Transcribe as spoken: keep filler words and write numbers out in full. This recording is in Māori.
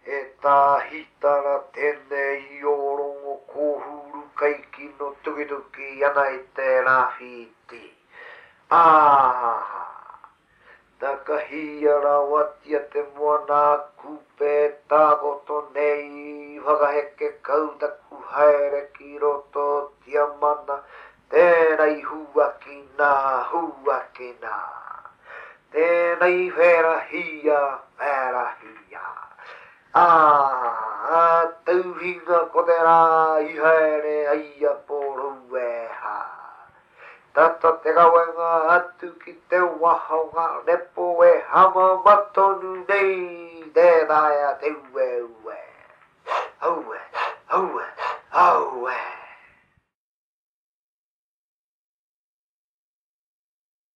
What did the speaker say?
E tāhitara tēnei orongo kōhuru kaiki no tukiduki ana i te rāwhiti. Āha! Takahiara watia te moana kupe tāgoto nei whakaheke kautaku haere ki roto tiamana tēnei huakina, huakina. Tēnei whera hia, whera hia. Ah, tauhinga ko te rā i haere aia poro weha. Tata te kawenga atu ki te wahonga nepo e hama matonu nei te daia te ue ue. Aue, aue, aue.